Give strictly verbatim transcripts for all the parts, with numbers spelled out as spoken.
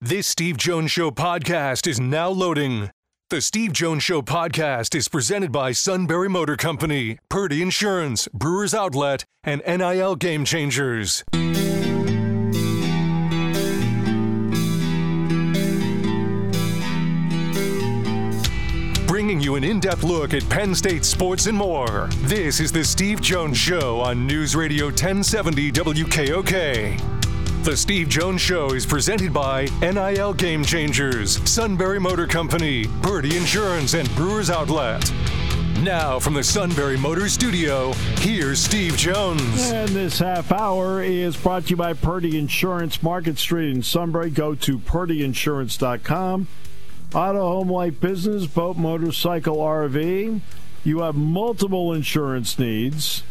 This Steve Jones Show podcast is now loading. The Steve Jones Show podcast is presented by Sunbury Motor Company, Purdy Insurance, Brewers Outlet, and N I L Game Changers. Bringing you an in-depth look at Penn State sports and more. This is the Steve Jones Show on News Radio ten seventy W K O K. The Steve Jones Show is presented by N I L Game Changers, Sunbury Motor Company, Purdy Insurance, and Brewers Outlet. Now from the Sunbury Motor Studio, here's Steve Jones. And this half hour is brought to you by Purdy Insurance, Market Street in Sunbury. Go to purdy insurance dot com. Auto, home, life, business, boat, motorcycle, R V. You have multiple insurance needs,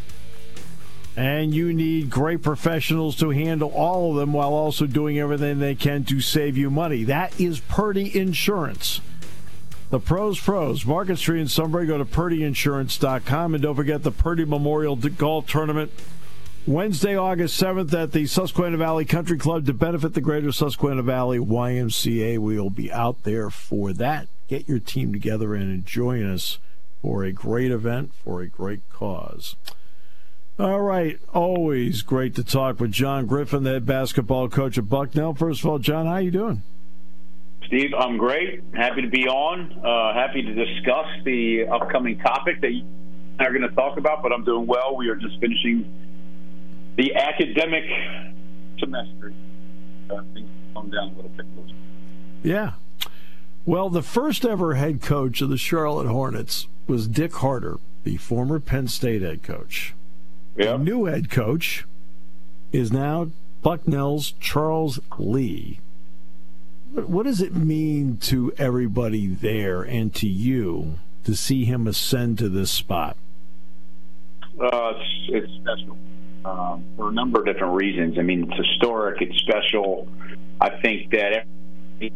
and you need great professionals to handle all of them while also doing everything they can to save you money. That is Purdy Insurance. The pros, pros. Market Street in Sunbury. Go to purdy insurance dot com. And don't forget the Purdy Memorial Golf Tournament Wednesday, August seventh at the Susquehanna Valley Country Club to benefit the Greater Susquehanna Valley Y M C A. We will be out there for that. Get your team together and join us for a great event, for a great cause. All right, always great to talk with John Griffin, the head basketball coach at Bucknell. First of all, John, how you doing? Steve, I'm great. Happy to be on. Uh, happy to discuss the upcoming topic that you are going to talk about, but I'm doing well. We are just finishing the academic semester. Uh, things calm down a little bit. Yeah. Well, the first ever head coach of the Charlotte Hornets was Dick Harter, the former Penn State head coach. Yeah. The new head coach is now Bucknell's Charles Lee. What does it mean to everybody there and to you to see him ascend to this spot? Uh, it's, it's special. Um, for a number of different reasons. I mean, it's historic, it's special. I think that every,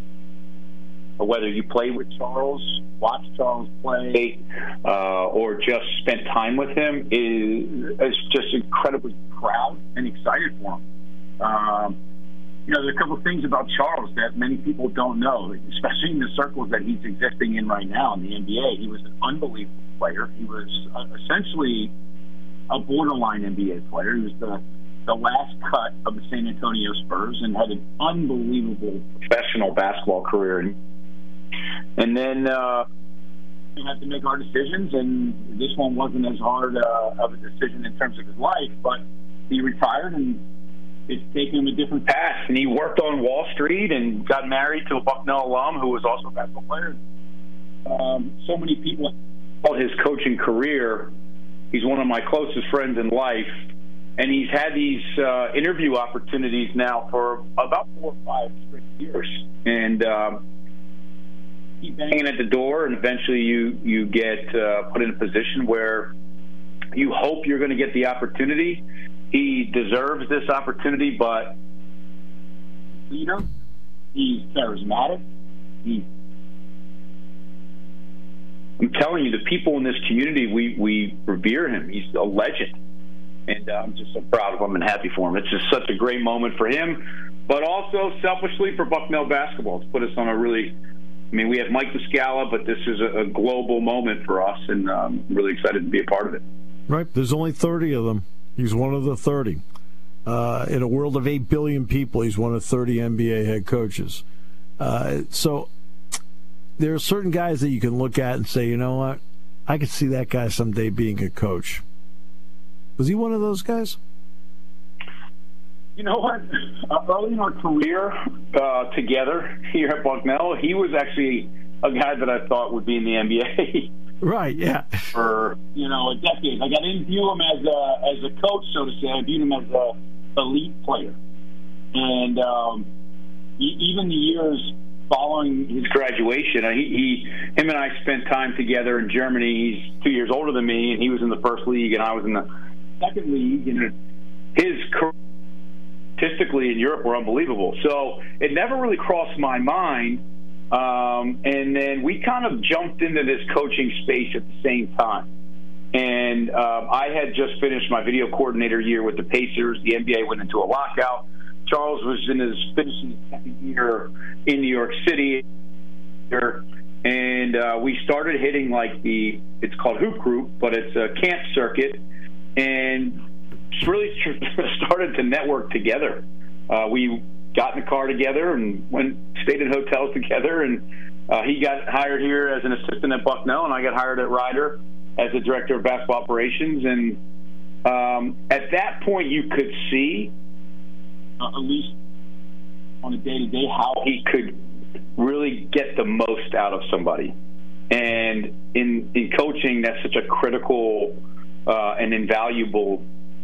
whether you play with Charles, watch Charles play, uh, or just spend time with him, is, is just incredibly proud and excited for him. Um, you know, there's a couple of things about Charles that many people don't know, especially in the circles that he's existing in right now in the N B A. He was an unbelievable player. He was uh, essentially a borderline N B A player. He was the, the last cut of the San Antonio Spurs and had an unbelievable professional basketball career. And then uh, we had to make our decisions, and this one wasn't as hard uh, of a decision in terms of his life, but he retired, and it's taken him a different path. And he worked on Wall Street and got married to a Bucknell alum who was also a basketball player. Um, so many people called his coaching career. He's one of my closest friends in life, and he's had these uh, interview opportunities now for about four or five straight years. And um, keep banging at the door, and eventually you, you get uh, put in a position where you hope you're going to get the opportunity. He deserves this opportunity, but leader, he's charismatic. He's I'm telling you, the people in this community, we, we revere him. He's a legend. And uh, I'm just so proud of him and happy for him. It's just such a great moment for him, but also selfishly for Bucknell basketball. It's put us on a really, I mean, we have Mike Muscala, but this is a, a global moment for us, and I'm really excited to be a part of it. Right. There's only thirty of them. He's one of the thirty. Uh, in a world of eight billion people, he's one of thirty N B A head coaches. Uh, so there are certain guys that you can look at and say, you know what, I could see that guy someday being a coach. Was he one of those guys? You know what? Uh, early in our career uh, together here at Bucknell, he was actually a guy that I thought would be in the N B A. Right, yeah. For, you know, a decade. Like, I didn't view him as a, as a coach, so to say. I viewed him as an elite player. And um, he, even the years following his graduation, he, he, him and I spent time together in Germany. He's two years older than me, and he was in the first league, and I was in the second league. And his career, statistically, in Europe were unbelievable. So it never really crossed my mind. Um, and then we kind of jumped into this coaching space at the same time. And uh, I had just finished my video coordinator year with the Pacers. The N B A went into a lockout. Charles was in his finishing his second year in New York City, and uh, we started hitting like the, it's called Hoop Group, but it's a camp circuit, and just really started to network together. Uh, we got in the car together and went, stayed in hotels together, and uh, he got hired here as an assistant at Bucknell, and I got hired at Rider as the director of basketball operations. And um, at that point, you could see, uh, at least on a day-to-day, how he could really get the most out of somebody. And in in coaching, that's such a critical uh, and invaluable.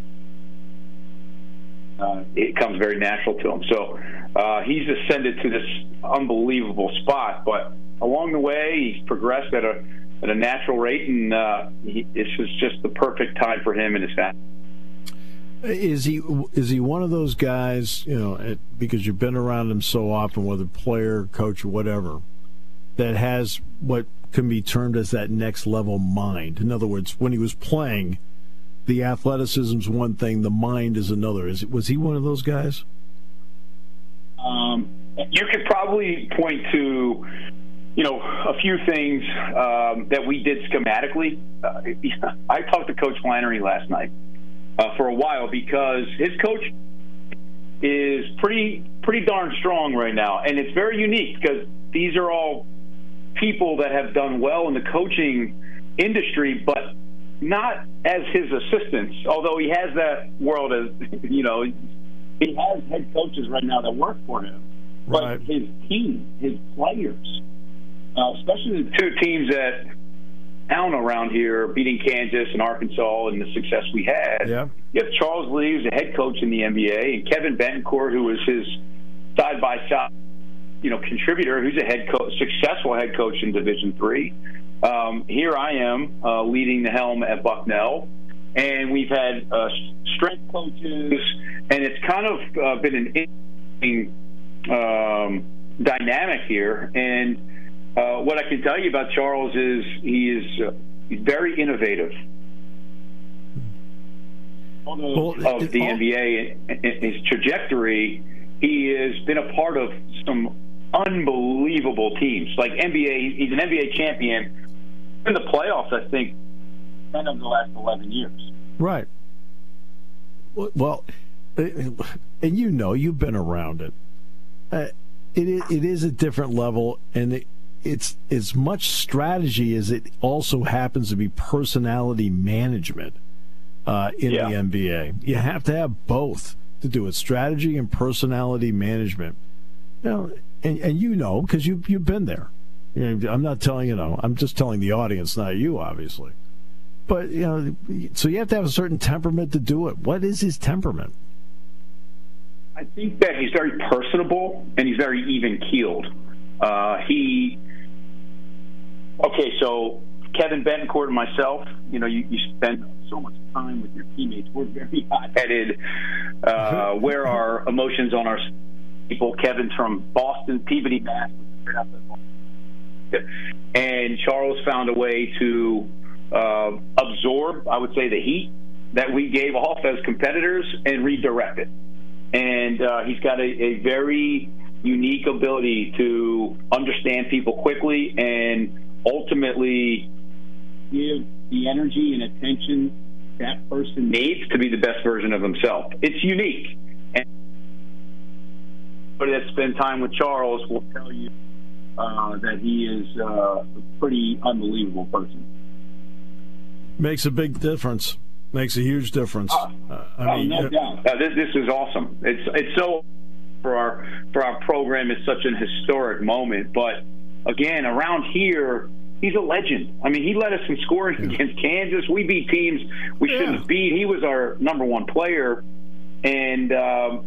Uh, it comes very natural to him. So uh, he's ascended to this unbelievable spot. But along the way, he's progressed at a at a natural rate, and uh, he, this is just the perfect time for him and his family. Is he is he one of those guys, you know, it, because you've been around him so often, whether player, coach, or whatever, that has what can be termed as that next level mind? In other words, when he was playing, the athleticism's one thing, the mind is another. Is it, was he one of those guys? Um, you could probably point to, you know, a few things um, that we did schematically. Uh, I talked to Coach Flannery last night uh, for a while because his coach is pretty pretty darn strong right now, and it's very unique because these are all people that have done well in the coaching industry, but not as his assistants, although he has that world as, you know, he has head coaches right now that work for him. Right. But his team, his players, uh, especially the two teams that down around here, beating Kansas and Arkansas and the success we had. Yeah. You have Charles Lee, who's a head coach in the N B A, and Kevin Betancourt, who was his side-by-side, you know, contributor, who's a head coach, successful head coach in Division Three. Um, here I am uh, leading the helm at Bucknell, and we've had uh, strength coaches, and it's kind of uh, been an interesting um, dynamic here. And uh, what I can tell you about Charles is he is uh, he's very innovative. Well, of it, the all, N B A and his trajectory, he has been a part of some unbelievable teams. Like N B A, he's an N B A champion in the playoffs, I think, ten of the last eleven years. Right. Well, and you know, you've been around it. Uh, it is, it is a different level, and it, it's as much strategy as it also happens to be personality management uh, in yeah. the N B A. You have to have both to do it, strategy and personality management. You know, and, and you know, because you, you've been there. You know, I'm not telling you know. I'm just telling the audience, not you, obviously. But you know, so you have to have a certain temperament to do it. What is his temperament? I think that he's very personable and he's very even keeled. Uh, he okay. So Kevin Betancourt and myself, you know, you, you spend so much time with your teammates. We're very hot-headed. Uh, wear our emotions on our people. Kevin's from Boston, Peabody, Mass. And Charles found a way to uh, absorb, I would say, the heat that we gave off as competitors and redirect it. And uh, he's got a, a very unique ability to understand people quickly and ultimately give the energy and attention that person needs to be the best version of himself. It's unique. And anybody that spent time with Charles will tell you Uh, that he is uh, a pretty unbelievable person. Makes a big difference. Makes a huge difference. Uh, uh, I oh, mean, no doubt. Uh, this, this is awesome. It's it's so for our for our program. It's such an historic moment. But again, around here, he's a legend. I mean, he led us in scoring yeah. against Kansas. We beat teams we yeah. shouldn't have beat. He was our number one player, and. Um,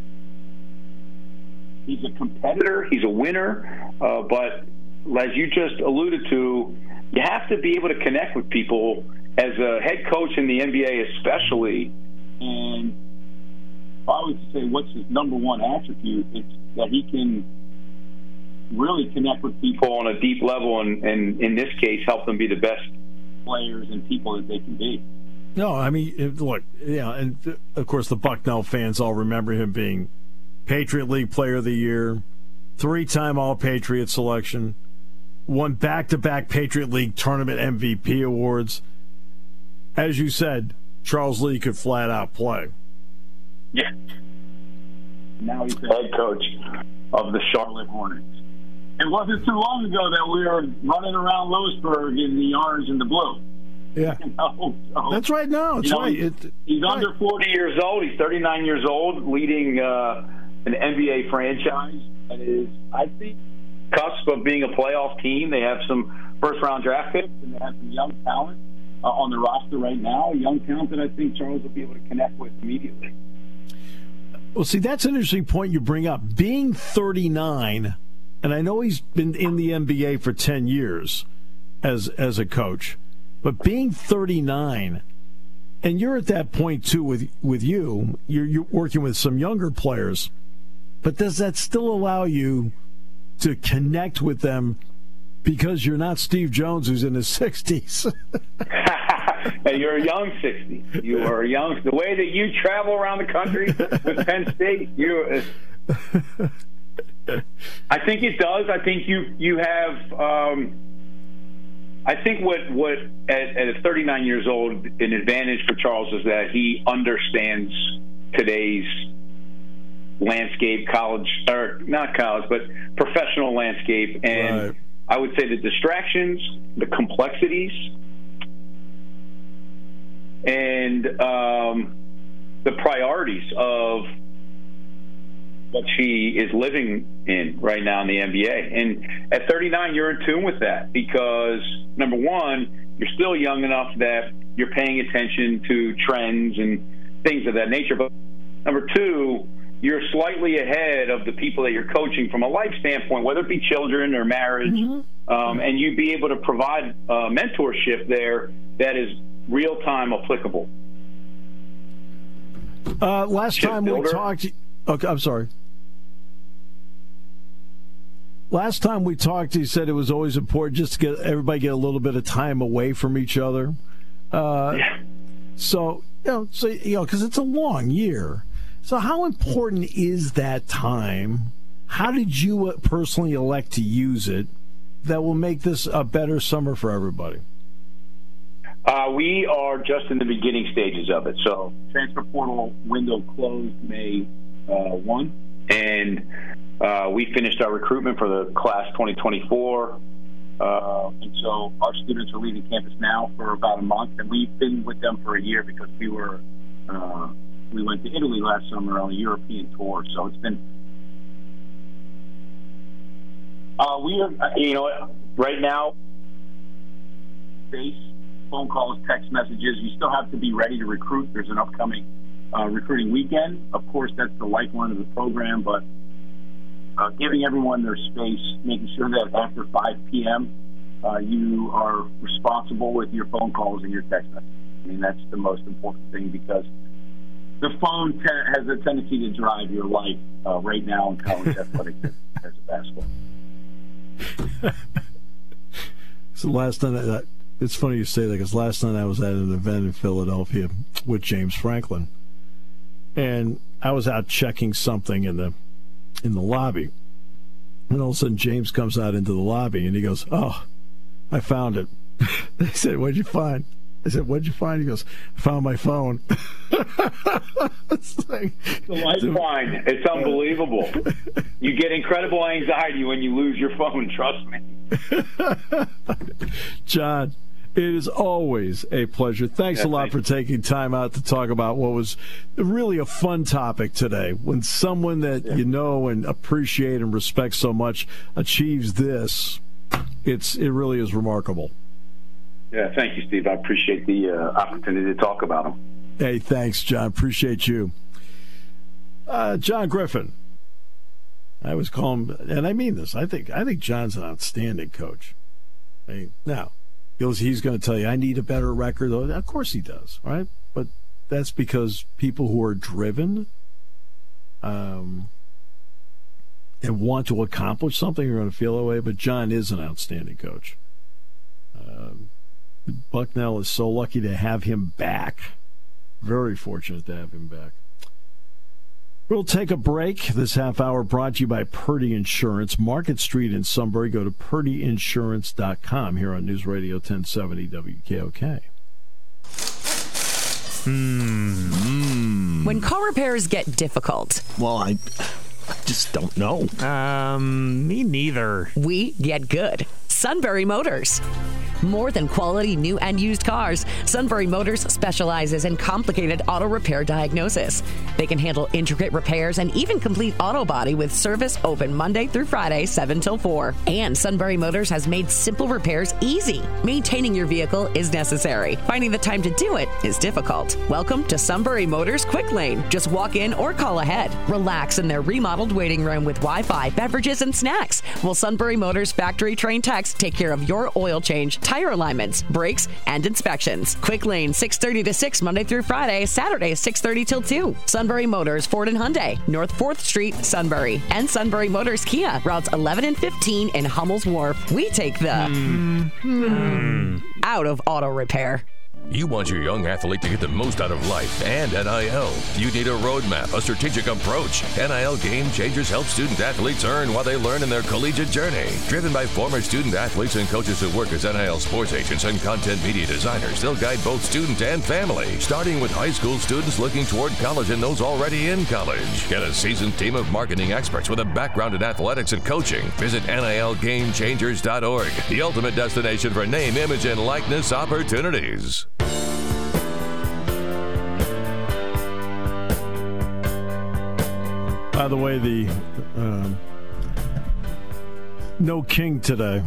He's a competitor. He's a winner. Uh, but as you just alluded to, you have to be able to connect with people as a head coach in the N B A especially. And if I was to say what's his number one attribute, it's that he can really connect with people on a deep level and, and in this case, help them be the best players and people that they can be. No, I mean, look, yeah, and of course the Bucknell fans all remember him being Patriot League Player of the Year, three-time All-Patriot selection, won back-to-back Patriot League Tournament M V P awards. As you said, Charles Lee could flat-out play. Yeah. Now he's the head coach of the Charlotte Hornets. It wasn't too long ago that we were running around Lewisburg in the orange and the blue. Yeah. You know, so, That's right now. That's you know, right. He's, it, he's right. under forty years old. He's thirty-nine years old, leading uh, an N B A franchise that is, I think, cusp of being a playoff team. They have some first-round draft picks, and they have some young talent uh, on the roster right now. Young talent that I think Charles will be able to connect with immediately. Well, see, that's an interesting point you bring up. Being thirty-nine, and I know he's been in the N B A for ten years as as a coach, but being thirty-nine, and you're at that point, too, with, with you, you're, you're working with some younger players, but does that still allow you to connect with them because you're not Steve Jones, who's in his sixties? Hey, you're a young sixty. You are a young. The way that you travel around the country with Penn State, you. I think it does. I think you you have. Um, I think what what at, at thirty-nine years old, an advantage for Charles is that he understands today's landscape, college or not college, but professional landscape, and right. I would say the distractions, the complexities, and um, the priorities of what she is living in right now in the N B A. And at thirty-nine, you're in tune with that because, number one, you're still young enough that you're paying attention to trends and things of that nature. But number two, you're slightly ahead of the people that you're coaching from a life standpoint, whether it be children or marriage, mm-hmm. um, and you'd be able to provide uh, mentorship there that is real-time applicable. Uh, last time we talked... Okay, I'm sorry. Last time we talked, he said it was always important just to get everybody get a little bit of time away from each other. Uh, yeah. So, you know, so, you know, because it's a long year. So how important is that time? How did you personally elect to use it that will make this a better summer for everybody? Uh, we are just in the beginning stages of it. So transfer portal window closed May uh, first, and uh, we finished our recruitment for the class twenty twenty-four. Uh, and so our students are leaving campus now for about a month, and we've been with them for a year because we were uh, we went to Italy last summer on a European tour. So it's been uh, we are you know right now base phone calls, text messages. You still have to be ready to recruit. There's an upcoming uh, recruiting weekend. Of course, that's the lifeline of the program, but uh, giving everyone their space, making sure that after five p.m. Uh, you are responsible with your phone calls and your text messages. I mean, that's the most important thing because the phone te- has a tendency to drive your life uh, right now in college athletics as a basketball. So last night, that, it's funny you say that because last night I was at an event in Philadelphia with James Franklin, and I was out checking something in the in the lobby, and all of a sudden James comes out into the lobby and he goes, "Oh, I found it." They said, "What'd you find?" I said, "What'd you find?" He goes, "I found my phone." It's like, the lifeline. It's unbelievable. You get incredible anxiety when you lose your phone, trust me. John, it is always a pleasure. Thanks yeah, a lot thanks. for taking time out to talk about what was really a fun topic today. When someone that yeah. you know and appreciate and respect so much achieves this, it's it really is remarkable. Yeah, thank you, Steve. I appreciate the uh, opportunity to talk about them. Hey, thanks, John. Appreciate you. Uh, John Griffin. I was calling, and I mean this. I think I think John's an outstanding coach. I mean, now, he's going to tell you, I need a better record. Of course he does, right? But that's because people who are driven um, and want to accomplish something are going to feel that way. But John is an outstanding coach. Um, Bucknell is so lucky to have him back. Very fortunate to have him back. We'll take a break. This half hour brought to you by Purdy Insurance. Market Street in Sunbury. Go to purdy insurance dot com here on News Radio ten seventy W K O K. Hmm. When car repairs get difficult. Well, I, I just don't know. Um, me neither. We get good. Sunbury Motors. More than quality new and used cars, Sunbury Motors specializes in complicated auto repair diagnosis. They can handle intricate repairs and even complete auto body with service open Monday through Friday, seven till four. And Sunbury Motors has made simple repairs easy. Maintaining your vehicle is necessary. Finding the time to do it is difficult. Welcome to Sunbury Motors Quick Lane. Just walk in or call ahead. Relax in their remodeled waiting room with Wi-Fi, beverages, and snacks. While Sunbury Motors factory-trained techs take care of your oil change, tire alignments, brakes, and inspections. Quick Lane, six thirty to six, Monday through Friday, Saturday, six thirty till two. Sunbury Motors, Ford and Hyundai, North fourth Street, Sunbury. And Sunbury Motors Kia, routes eleven and fifteen in Hummel's Wharf. We take the mm. Mm. out of auto repair. You want your young athlete to get the most out of life and N I L. You need a roadmap, a strategic approach. N I L Game Changers help student athletes earn while they learn in their collegiate journey. Driven by former student athletes and coaches who work as N I L sports agents and content media designers, they'll guide both student and family, starting with high school students looking toward college and those already in college. Get a seasoned team of marketing experts with a background in athletics and coaching. Visit N I L game changers dot org, the ultimate destination for name, image, and likeness opportunities. By the way, the uh, no king today.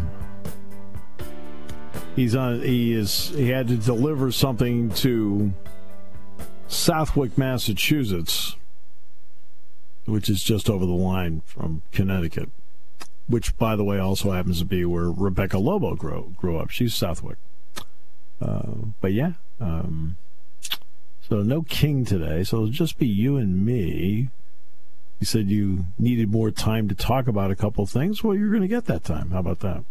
He's on. He is. He had to deliver something to Southwick, Massachusetts, which is just over the line from Connecticut. Which, by the way, also happens to be where Rebecca Lobo grew grew up. She's Southwick. Uh, but yeah, um, so no king today. So it'll just be you and me. You said you needed more time to talk about a couple of things. Well, you're going to get that time. How about that?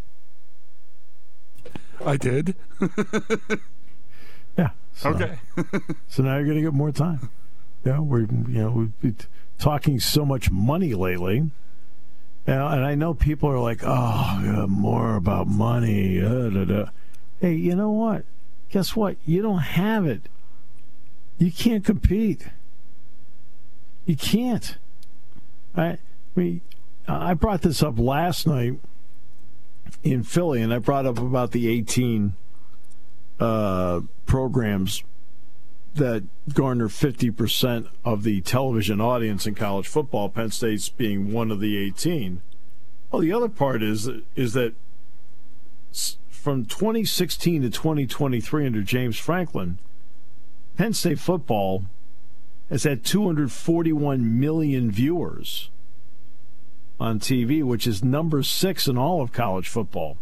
I did. Yeah. So, okay. So now you're going to get more time. Yeah, we're you know we've been talking so much money lately, you know, and I know people are like, oh, yeah, more about money. Uh, da, da. Hey, you know what? Guess what? You don't have it. You can't compete. You can't. I, I mean, I brought this up last night in Philly, and I brought up about the eighteen uh, programs that garner fifty percent of the television audience in college football, Penn State's being one of the eighteen. Well, the other part is, is that from twenty sixteen to twenty twenty-three under James Franklin, Penn State football has had two hundred forty-one million viewers on T V, which is number six in all of college football.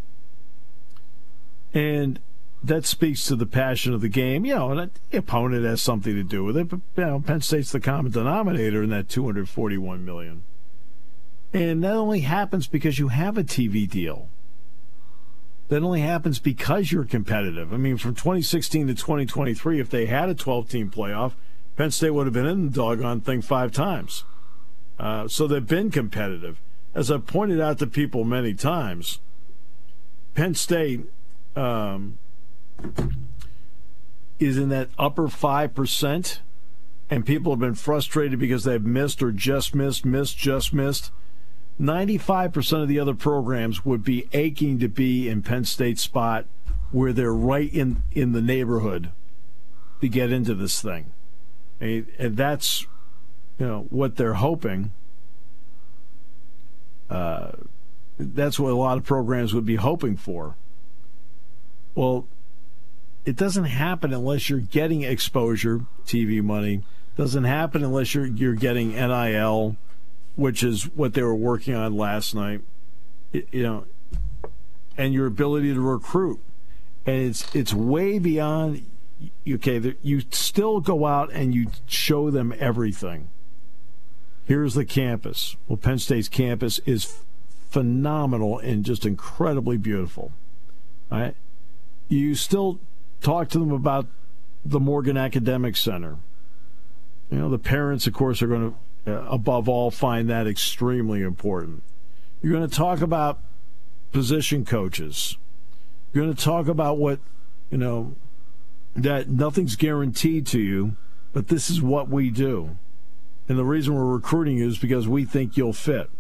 And that speaks to the passion of the game. You know, and the opponent has something to do with it, but you know, Penn State's the common denominator in that two hundred forty-one million. And that only happens because you have a T V deal. That only happens because you're competitive. I mean, from twenty sixteen to twenty twenty-three, if they had a twelve-team playoff, Penn State would have been in the doggone thing five times. Uh, so they've been competitive. As I've pointed out to people many times, Penn State um, is in that upper five percent, and people have been frustrated because they've missed or just missed, missed, just missed. ninety-five percent of the other programs would be aching to be in Penn State's spot where they're right in, in the neighborhood to get into this thing. And that's, you know, what they're hoping. Uh, that's what a lot of programs would be hoping for. Well, it doesn't happen unless you're getting exposure, T V money. It doesn't happen unless you're you're getting N I L, which is what they were working on last night. It, you know, and your ability to recruit, and it's it's way beyond. Okay, you still go out and you show them everything. Here's the campus. Well, Penn State's campus is phenomenal and just incredibly beautiful. All right? You still talk to them about the Morgan Academic Center. You know, the parents, of course, are going to uh, above all, find that extremely important. You're going to talk about position coaches. You're going to talk about what, you know, that nothing's guaranteed to you, but this is what we do. And the reason we're recruiting you is because we think you'll fit.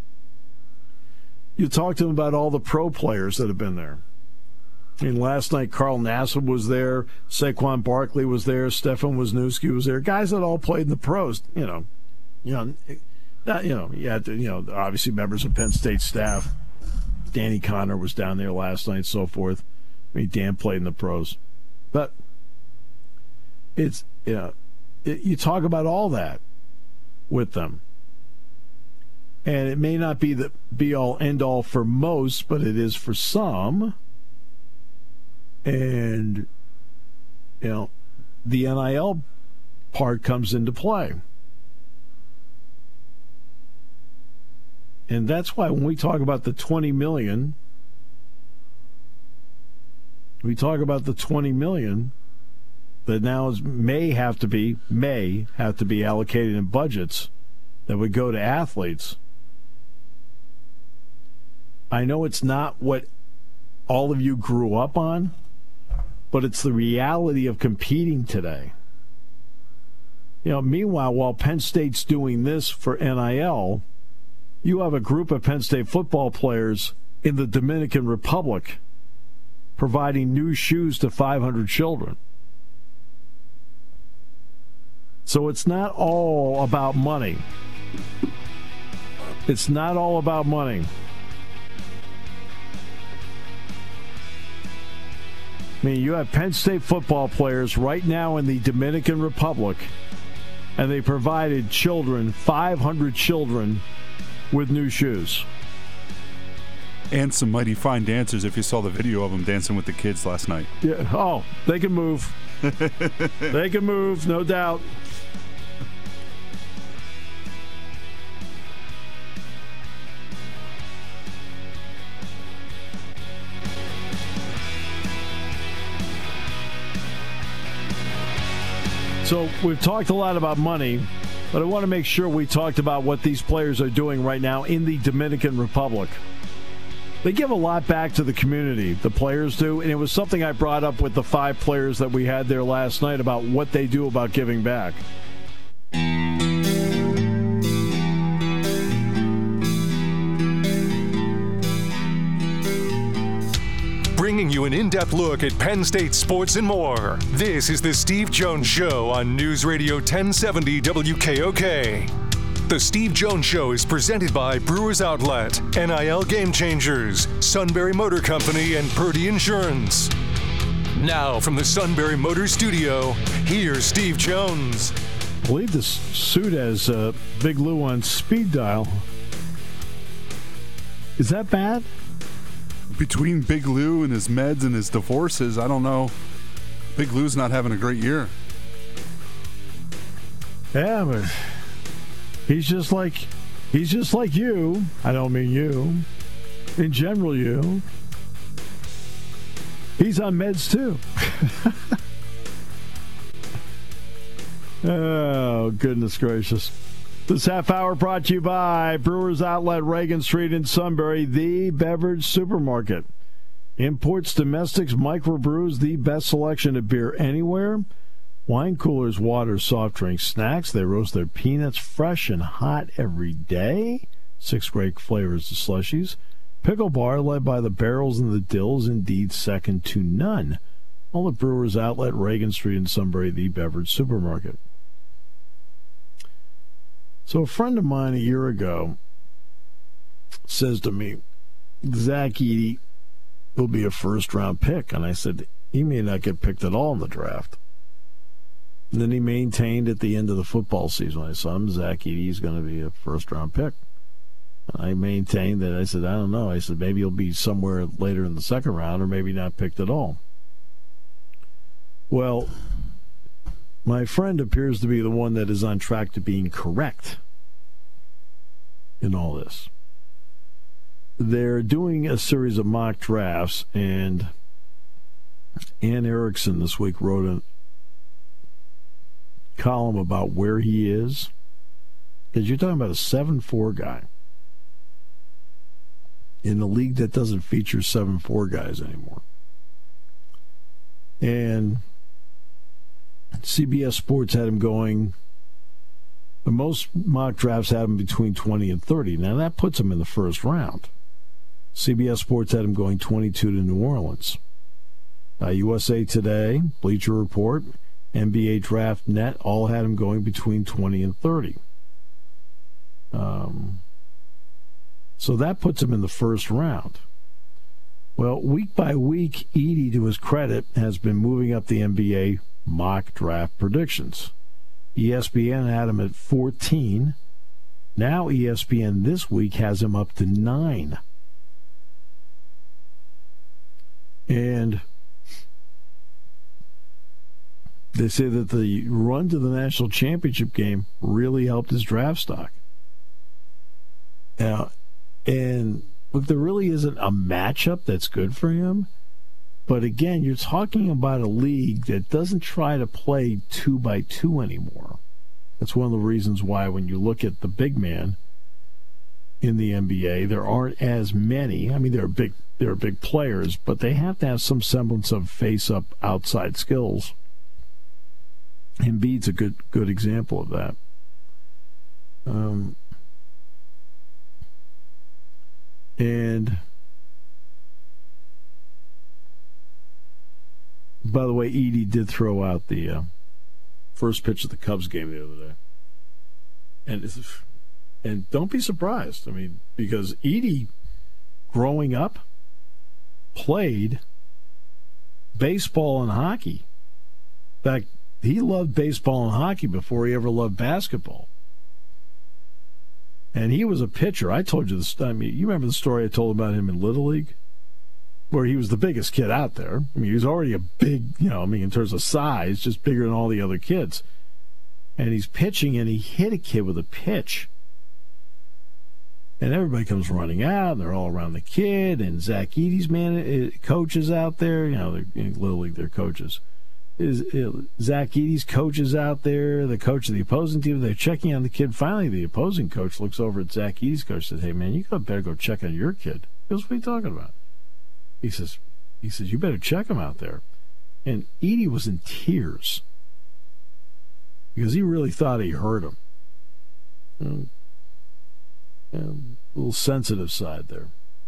You talk to them about all the pro players that have been there. I mean, last night, Carl Nassib was there, Saquon Barkley was there, Stefan Wisniewski was there, guys that all played in the pros, you know. You know, not, you know, you had to, you know, obviously members of Penn State staff. Danny Connor was down there last night and so forth. I mean, Dan played in the pros. But it's, you know, it, you talk about all that with them. And it may not be the be-all, end-all for most, but it is for some. And, you know, the N I L part comes into play. And that's why when we talk about the twenty million dollars, we talk about the twenty million dollars that now is, may have to be, may have to be allocated in budgets that would go to athletes. I know it's not what all of you grew up on, but it's the reality of competing today. You know, meanwhile, while Penn State's doing this for N I L, you have a group of Penn State football players in the Dominican Republic providing new shoes to five hundred children. So it's not all about money. It's not all about money. I mean, you have Penn State football players right now in the Dominican Republic, and they provided children, five hundred children, with new shoes. And some mighty fine dancers, if you saw the video of them dancing with the kids last night. Yeah. Oh, they can move. They can move, no doubt. So we've talked a lot about money, but I want to make sure we talked about what these players are doing right now in the Dominican Republic. They give a lot back to the community, the players do, and it was something I brought up with the five players that we had there last night about what they do about giving back. Bringing you an in-depth look at Penn State sports and more. This is the Steve Jones Show on News Radio ten seventy W K O K. The Steve Jones Show is presented by Brewers Outlet, N I L Game Changers, Sunbury Motor Company, and Purdy Insurance. Now from the Sunbury Motor Studio, here's Steve Jones. I believe this suit has uh, Big Lou on speed dial. Is that bad? Between Big Lou and his meds and his divorces, I don't know. Big Lou's not having a great year. Yeah, but he's just like he's just like you. I don't mean you. In general, you. He's on meds too. Oh, goodness gracious. This half hour brought to you by Brewers Outlet, Reagan Street in Sunbury, the beverage supermarket. Imports, domestics, microbrews, the best selection of beer anywhere. Wine coolers, water, soft drinks, snacks. They roast their peanuts fresh and hot every day. Six great flavors of slushies. Pickle bar, led by the barrels and the dills, indeed second to none. All at Brewers Outlet, Reagan Street in Sunbury, the beverage supermarket. So a friend of mine a year ago says to me, Zach Edey will be a first-round pick. And I said, he may not get picked at all in the draft. And then he maintained at the end of the football season, when I saw him, Zach Edey is going to be a first-round pick. And I maintained that. I said, I don't know. I said, maybe he'll be somewhere later in the second round or maybe not picked at all. Well, my friend appears to be the one that is on track to being correct in all this. They're doing a series of mock drafts, and Ann Erickson this week wrote a column about where he is Because you're talking about a seven four guy in a league that doesn't feature seven four guys anymore. And C B S Sports had him going, most mock drafts had him between twenty and thirty. Now, that puts him in the first round. C B S Sports had him going twenty-two to New Orleans. Uh, U S A Today, Bleacher Report, N B A Draft Net all had him going between twenty and thirty. Um, so that puts him in the first round. Well, week by week, Edey, to his credit, has been moving up the N B A mock draft predictions. E S P N had him at fourteen. Now E S P N this week has him up to nine. And they say that the run to the national championship game really helped his draft stock. Now, and look, there really isn't a matchup that's good for him. But again, you're talking about a league that doesn't try to play two by two anymore. That's one of the reasons why when you look at the big man in the N B A, there aren't as many. I mean, there are big, there are big players, but they have to have some semblance of face-up outside skills. Embiid's a good, good example of that. Um, and by the way, Edey did throw out the uh, first pitch of the Cubs game the other day, and it's, and don't be surprised. I mean, because Edey, growing up, played baseball and hockey. In fact, he loved baseball and hockey before he ever loved basketball. And he was a pitcher. I told you this. I mean, you remember the story I told about him in Little League, where he was the biggest kid out there. I mean, he was already a big, you know, I mean, in terms of size, just bigger than all the other kids. And he's pitching, and he hit a kid with a pitch. And everybody comes running out, and they're all around the kid, and Zach Edey's man, coaches out there. You know, they're, in Little League, they're coaches. Is, is Zach Edey's coach is out there, the coach of the opposing team. They're checking on the kid. Finally, the opposing coach looks over at Zach Edey's coach and says, "Hey, man, you better go check on your kid." He goes, "What are you talking about?" He says, he says, "You better check him out there." And Edey was in tears because he really thought he hurt him. Um, um, a little sensitive side there.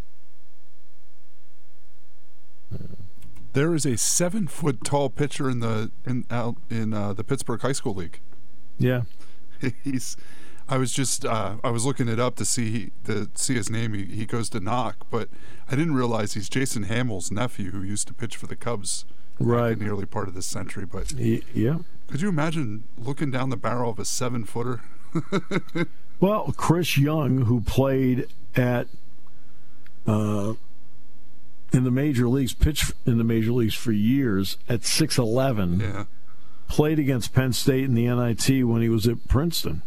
Uh, there is a seven-foot tall pitcher in the in out in uh, the Pittsburgh High School League. Yeah, he's. I was just uh, I was looking it up to see to see his name. He, he goes to Knock, but I didn't realize he's Jason Hamill's nephew, who used to pitch for the Cubs right in the early part of this century. But he, yeah, could you imagine looking down the barrel of a seven-footer? Well, Chris Young, who played at uh, in the major leagues, pitched in the major leagues for years at six eleven, yeah. played against Penn State in the N I T when he was at Princeton.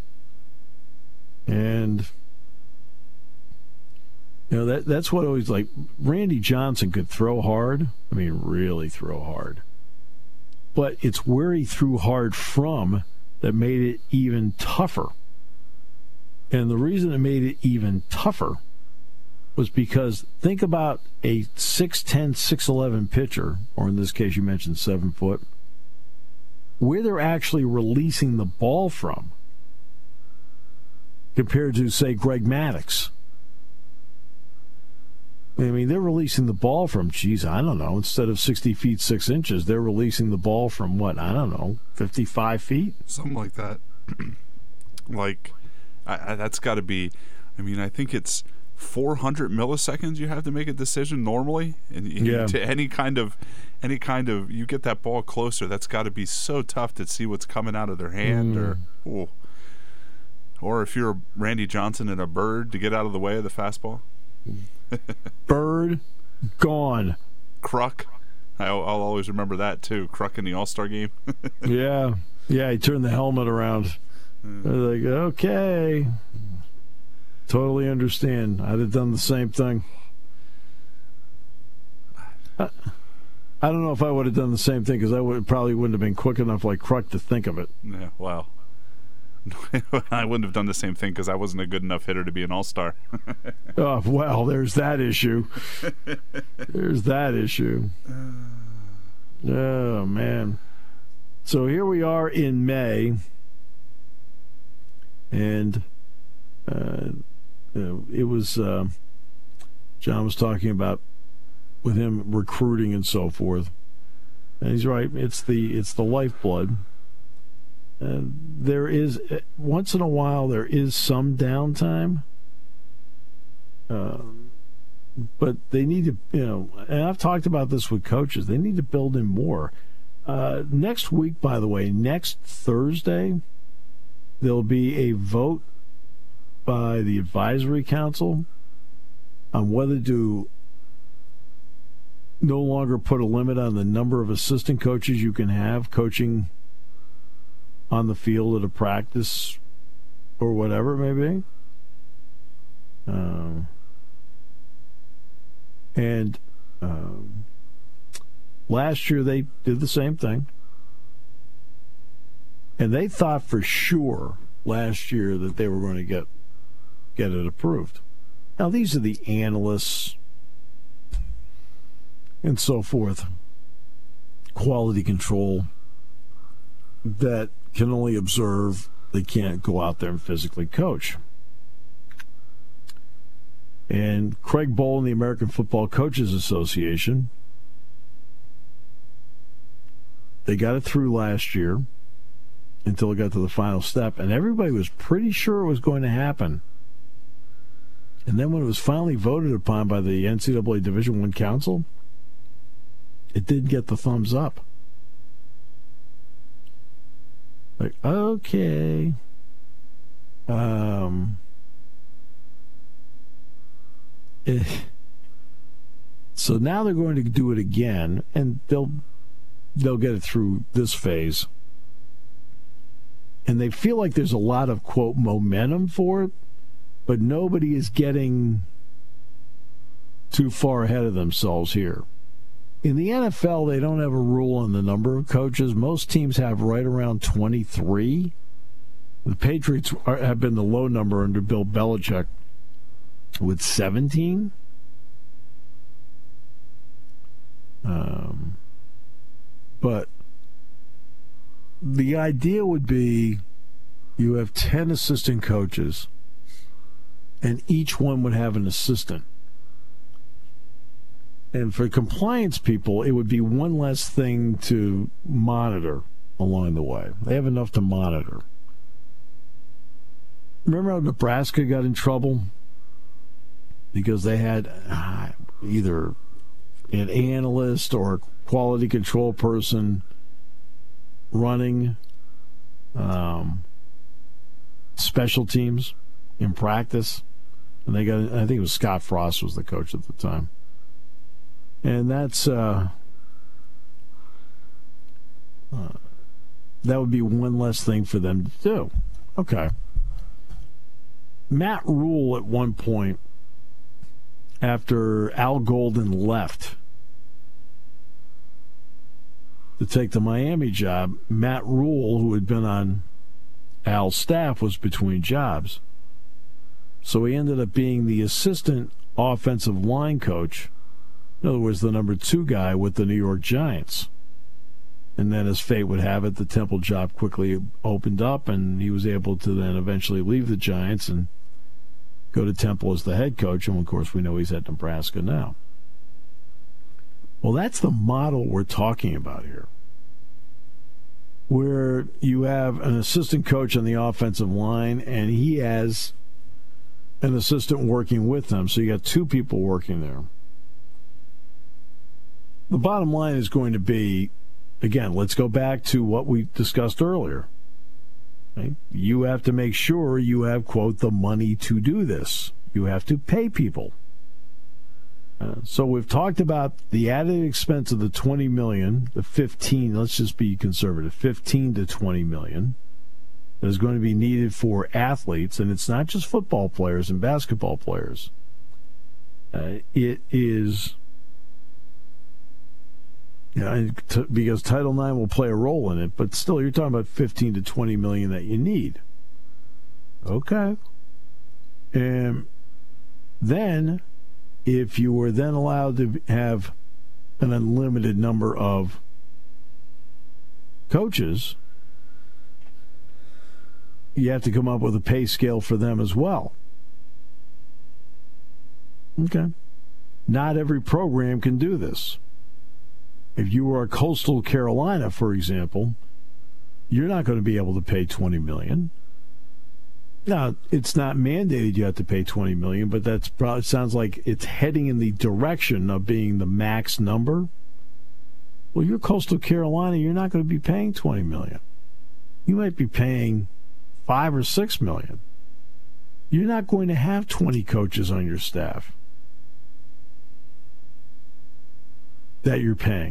And, you know, that that's what always, like, Randy Johnson could throw hard. I mean, really throw hard. But it's where he threw hard from that made it even tougher. And the reason it made it even tougher was because think about a six ten, six eleven pitcher, or in this case you mentioned seven foot, where they're actually releasing the ball from compared to, say, Greg Maddux. I mean, they're releasing the ball from, geez, I don't know, instead of sixty feet, six inches, they're releasing the ball from, what, I don't know, fifty-five feet? Something like that. Like, I, I, that's got to be, I mean, I think it's four hundred milliseconds you have to make a decision normally. And, and yeah. to any kind of, any kind of, you get that ball closer, that's got to be so tough to see what's coming out of their hand. Mm. or, ooh. Or if you're Randy Johnson and a Bird, to get out of the way of the fastball. Bird, gone. Kruk. I'll, I'll always remember that, too. Kruk in the All-Star game. yeah. Yeah, he turned the helmet around. Mm. I was like, okay. Totally understand. I'd have done the same thing. I, I don't know if I would have done the same thing because I would probably wouldn't have been quick enough like Kruk to think of it. Yeah, well. I wouldn't have done the same thing because I wasn't a good enough hitter to be an all-star. Oh, well, there's that issue. There's that issue. Oh, man. So here we are in May, and uh, it was, uh, John was talking about with him recruiting and so forth. And he's right, it's the it's the lifeblood. And there is, once in a while, there is some downtime. Uh, but they need to, you know, and I've talked about this with coaches, they need to build in more. Uh, next week, by the way, next Thursday, there'll be a vote by the advisory council on whether to no longer put a limit on the number of assistant coaches you can have coaching on the field at a practice or whatever it may be. Um, and um, last year they did the same thing. And they thought for sure last year that they were going to get get it approved. Now, these are the analysts and so forth, quality control, that can only observe. They can't go out there and physically coach. And Craig Bohl and the American Football Coaches Association, they got it through last year until it got to the final step, and everybody was pretty sure it was going to happen. And then when it was finally voted upon by the N C double A Division I Council, it did get the thumbs up. Like, okay. Um, eh. So now they're going to do it again, and they'll they'll get it through this phase. And they feel like there's a lot of, quote, momentum for it, but nobody is getting too far ahead of themselves here. In the N F L, they don't have a rule on the number of coaches. Most teams have right around twenty-three. The Patriots are, have been the low number under Bill Belichick with seventeen. Um, but the idea would be you have ten assistant coaches, and each one would have an assistant. And for compliance people, it would be one less thing to monitor along the way. They have enough to monitor. Remember how Nebraska got in trouble? Because they had uh, either an analyst or a quality control person running um, special teams in practice. And they got, I think it was Scott Frost was the coach at the time. And that's uh, uh, that would be one less thing for them to do. Okay. Matt Rule at one point, after Al Golden left to take the Miami job, Matt Rule, who had been on Al's staff, was between jobs. So he ended up being the assistant offensive line coach. In other words, the number two guy with the New York Giants. And then as fate would have it, the Temple job quickly opened up, and he was able to then eventually leave the Giants and go to Temple as the head coach. And, of course, we know he's at Nebraska now. Well, that's the model we're talking about here, where you have an assistant coach on the offensive line, and he has an assistant working with them. So you got two people working there. The bottom line is going to be, again, let's go back to what we discussed earlier. Right? You have to make sure you have, quote, the money to do this. You have to pay people. Uh, so we've talked about the added expense of the twenty million dollars, the fifteen, let's just be conservative, fifteen to twenty million dollars that is going to be needed for athletes, and it's not just football players and basketball players. Uh, it is... Yeah, because Title nine will play a role in it, but still, you're talking about fifteen to twenty million that you need. Okay. And then, if you were then allowed to have an unlimited number of coaches, you have to come up with a pay scale for them as well. Okay. Not every program can do this. If you were a Coastal Carolina, for example, you're not going to be able to pay twenty million dollars. Now, it's not mandated you have to pay twenty million dollars, but that's probably, it sounds like it's heading in the direction of being the max number. Well, you're Coastal Carolina, you're not going to be paying twenty million dollars. You might be paying five or six million dollars. You're not going to have twenty coaches on your staff that you're paying.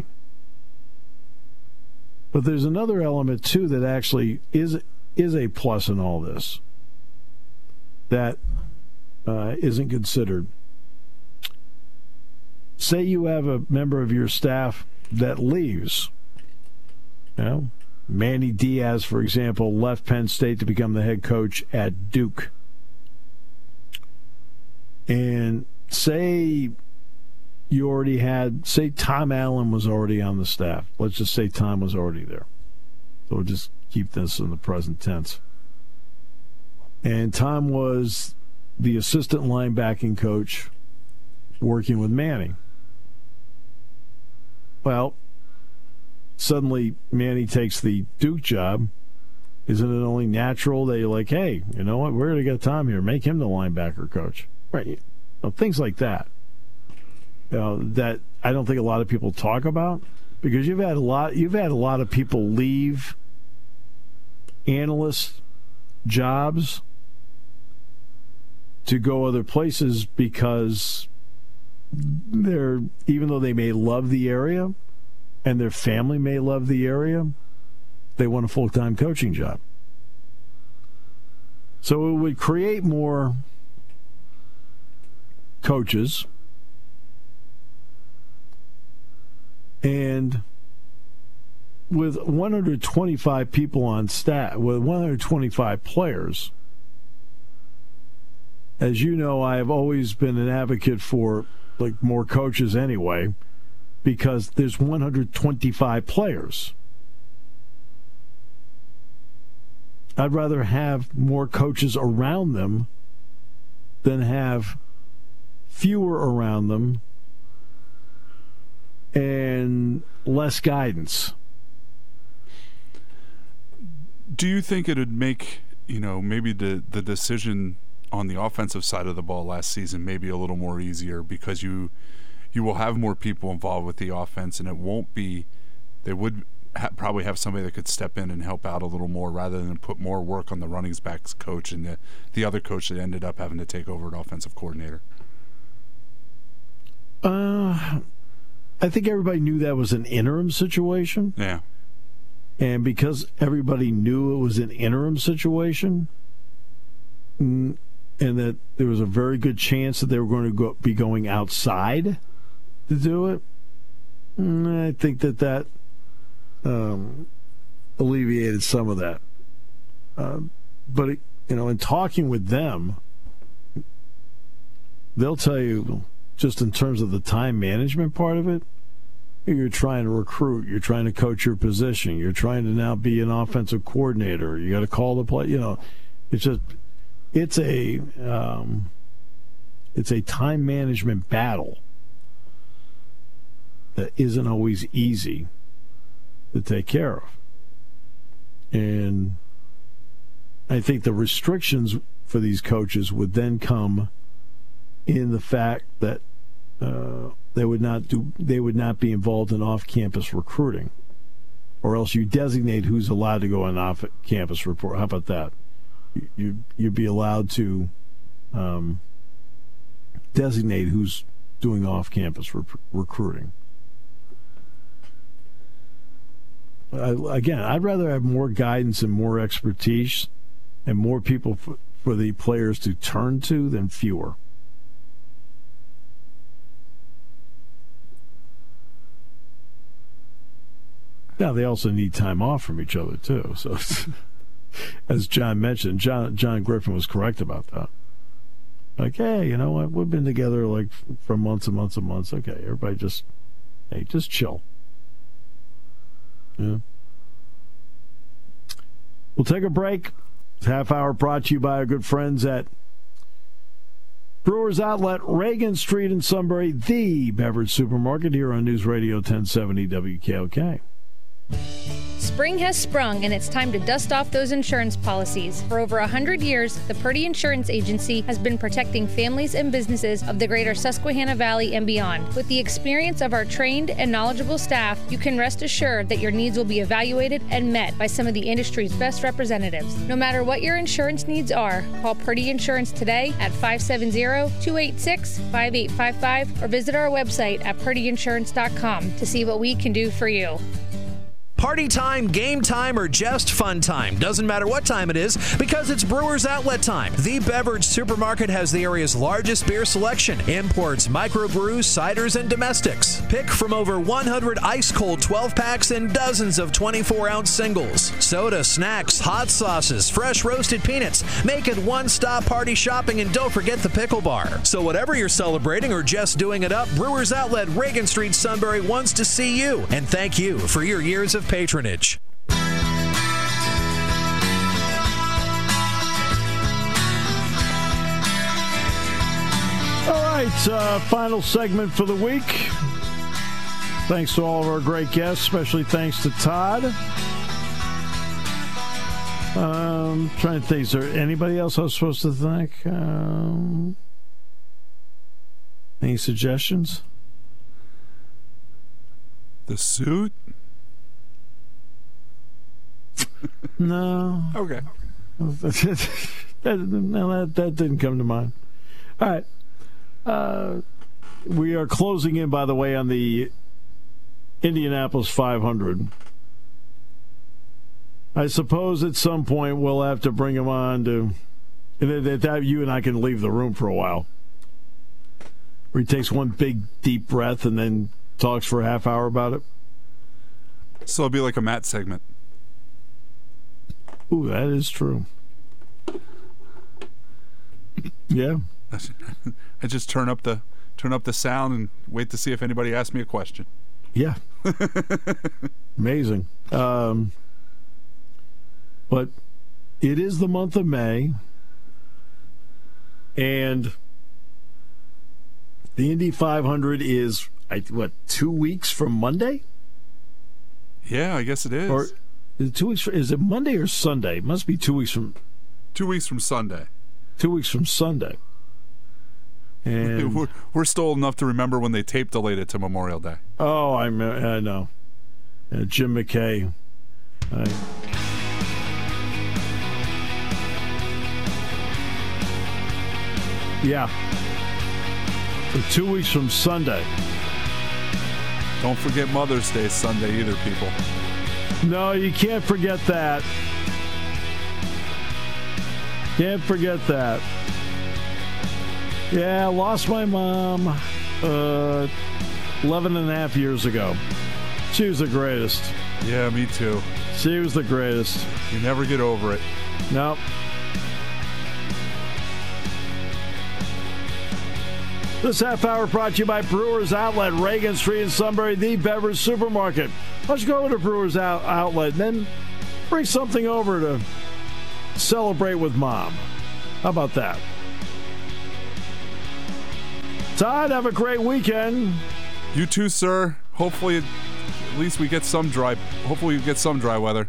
But there's another element, too, that actually is is a plus in all this that uh, isn't considered. Say you have a member of your staff that leaves. You know, Manny Diaz, for example, left Penn State to become the head coach at Duke. And say you already had, say Tom Allen was already on the staff. Let's just say Tom was already there. So we'll just keep this in the present tense. And Tom was the assistant linebacking coach working with Manny. Well, suddenly Manny takes the Duke job. Isn't it only natural that you're like, hey, you know what, we're going to get Tom here. Make him the linebacker coach. Right. You know, things like that. You know, that I don't think a lot of people talk about, because you've had a lot you've had a lot of people leave analyst jobs to go other places because they're, even though they may love the area and their family may love the area, they want a full-time coaching job. So it would create more coaches. And with one hundred twenty-five people on staff, with one hundred twenty-five players, as you know, I have always been an advocate for like more coaches anyway, because there's one hundred twenty-five players. I'd rather have more coaches around them than have fewer around them and less guidance. Do you think it would make, you know, maybe the, the decision on the offensive side of the ball last season maybe a little more easier, because you you will have more people involved with the offense, and it won't be, they would ha- probably have somebody that could step in and help out a little more rather than put more work on the running backs coach and the, the other coach that ended up having to take over an offensive coordinator? Uh... I think everybody knew that was an interim situation. Yeah. And because everybody knew it was an interim situation, and that there was a very good chance that they were going to go, be going outside to do it, I think that that um, alleviated some of that. Uh, but, it, you know, in talking with them, they'll tell you, just in terms of the time management part of it, you're trying to recruit, you're trying to coach your position, you're trying to now be an offensive coordinator, you got to call the play, you know, it's just, it's a, um, it's a time management battle that isn't always easy to take care of. And I think the restrictions for these coaches would then come in the fact that uh, they would not do they would not be involved in off-campus recruiting, or else you designate who's allowed to go on off-campus report. How about that? You, you you'd be allowed to um, designate who's doing off-campus rec- recruiting. I, again, I'd rather have more guidance and more expertise and more people for, for the players to turn to than fewer. Now, they also need time off from each other, too. So, as John mentioned, John John Griffin was correct about that. Like, hey, you know what? We've been together like for months and months and months. Okay, everybody just, hey, just chill. Yeah. We'll take a break. This half hour brought to you by our good friends at Brewers Outlet, Reagan Street in Sunbury, the beverage supermarket here on News Radio ten seventy W K O K. Spring has sprung, and it's time to dust off those insurance policies. For over one hundred years, the Purdy Insurance Agency has been protecting families and businesses of the greater Susquehanna Valley and beyond. With the experience of our trained and knowledgeable staff, you can rest assured that your needs will be evaluated and met by some of the industry's best representatives. No matter what your insurance needs are, call Purdy Insurance today at five seven zero, two eight six, five eight five five or visit our website at purdy insurance dot com to see what we can do for you. Party time, game time, or just fun time. Doesn't matter what time it is, because it's Brewers Outlet time. The beverage supermarket has the area's largest beer selection. Imports, microbrews, ciders, and domestics. Pick from over one hundred ice-cold twelve-packs and dozens of twenty-four ounce singles. Soda, snacks, hot sauces, fresh roasted peanuts. Make it one-stop party shopping, and don't forget the pickle bar. So whatever you're celebrating or just doing it up, Brewers Outlet, Reagan Street, Sunbury wants to see you. And thank you for your years of patronage. All right, uh, final segment for the week. Thanks to all of our great guests, especially thanks to Todd. Um, trying to think, is there anybody else I was supposed to thank? Um, any suggestions? The suit? No. Okay. that, no, that, that didn't come to mind. All right. Uh, we are closing in, by the way, on the Indianapolis five hundred. I suppose at some point we'll have to bring him on to, that, that you and I can leave the room for a while. Where he takes one big, deep breath and then talks for a half hour about it. So it'll be like a Matt segment. Ooh, that is true. Yeah. I just turn up the turn up the sound and wait to see if anybody asks me a question. Yeah. Amazing. Um, but it is the month of May, and the Indy five hundred is, I, what, two weeks from Monday? Yeah, I guess it is. Or is it two weeks? From, is it Monday or Sunday? It must be two weeks from. Two weeks from Sunday. Two weeks from Sunday. And we're, we're still old enough to remember when they tape delayed it to Memorial Day. Oh, I I know. Uh, Jim McKay. I, yeah. So two weeks from Sunday. Don't forget Mother's Day Sunday either, people. No, you can't forget that. Can't forget that. Yeah, I lost my mom uh, eleven and a half years ago. She was the greatest. Yeah, me too. She was the greatest. You never get over it. Nope. This half hour brought to you by Brewers Outlet, Reagan Street in Sunbury, the beverage supermarket. Let's go over to Brewers Out- Outlet and then bring something over to celebrate with Mom. How about that? Todd, have a great weekend. You too, sir. Hopefully, at least we get some dry. Hopefully, we get some dry weather.